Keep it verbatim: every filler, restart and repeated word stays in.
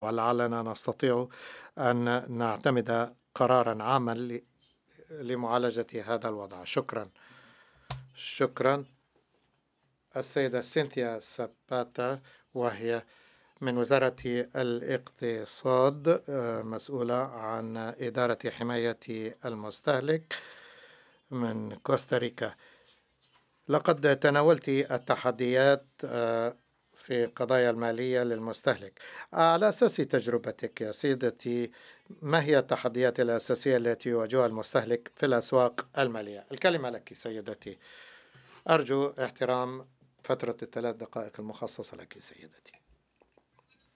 ولعلنا نستطيع أن نعتمد قرارًا عامًا ل لمعالجة هذا الوضع. شكرًا، شكرًا. السيدة سينثيا ساباتا، وهي من وزارة الاقتصاد، آه، مسؤولة عن إدارة حماية المستهلك من كوستاريكا. لقد تناولت التحديات آه، في قضايا المالية للمستهلك. على أساس تجربتك يا سيدتي، ما هي التحديات الأساسية التي يواجهها المستهلك في الأسواق المالية؟ الكلمة لك سيدتي. أرجو احترام فترة الثلاث دقائق المخصصة لك سيدتي.